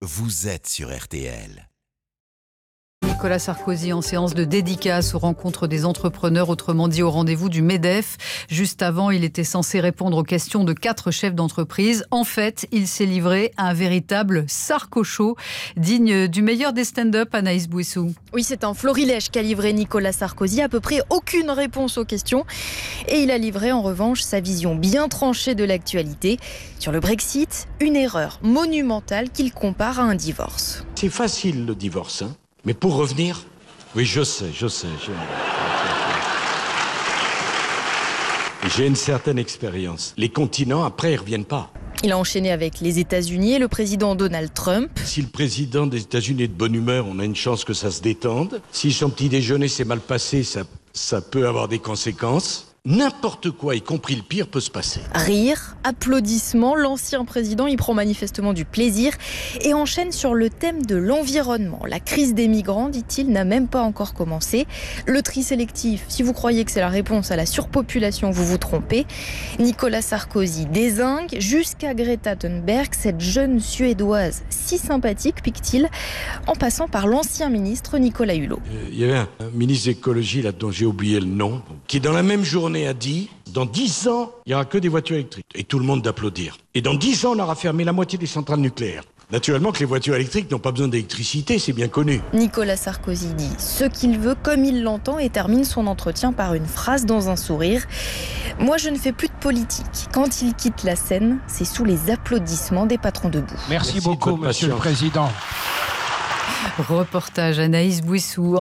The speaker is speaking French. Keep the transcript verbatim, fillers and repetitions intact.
vous êtes sur R T L. Nicolas Sarkozy en séance de dédicace aux rencontres des entrepreneurs, autrement dit au rendez-vous du MEDEF. Juste avant, il était censé répondre aux questions de quatre chefs d'entreprise. En fait, il s'est livré à un véritable Sarko-show, digne du meilleur des stand-up, Anaïs Bouissou. Oui, c'est un florilège qu'a livré Nicolas Sarkozy, à peu près aucune réponse aux questions. Et il a livré en revanche sa vision bien tranchée de l'actualité. Sur le Brexit, une erreur monumentale qu'il compare à un divorce. C'est facile le divorce, hein. Mais pour revenir, oui, je sais, je sais. J'ai, j'ai une certaine expérience. Les continents, après, ils ne reviennent pas. Il a enchaîné avec les États-Unis et le président Donald Trump. Si le président des États-Unis est de bonne humeur, on a une chance que ça se détende. Si son petit déjeuner s'est mal passé, ça, ça peut avoir des conséquences. N'importe quoi, y compris le pire, peut se passer. Rire, applaudissements, l'ancien président y prend manifestement du plaisir et enchaîne sur le thème de l'environnement. La crise des migrants, dit-il, n'a même pas encore commencé. Le tri sélectif, si vous croyez que c'est la réponse à la surpopulation, vous vous trompez. Nicolas Sarkozy dézingue jusqu'à Greta Thunberg, cette jeune Suédoise si sympathique, pique-t-il, en passant par l'ancien ministre Nicolas Hulot. Il euh, y avait un, un ministre d'écologie, là, dont j'ai oublié le nom, qui dans la même journée a dit, dans dix ans, il n'y aura que des voitures électriques. Et tout le monde d'applaudir. Et dans dix ans, on aura fermé la moitié des centrales nucléaires. Naturellement que les voitures électriques n'ont pas besoin d'électricité, c'est bien connu. Nicolas Sarkozy dit ce qu'il veut comme il l'entend et termine son entretien par une phrase dans un sourire. « Moi, je ne fais plus de politique. Quand il quitte la scène, c'est sous les applaudissements des patrons debout. » Merci, Merci beaucoup, Monsieur le Président. Reportage Anaïs Bouissou.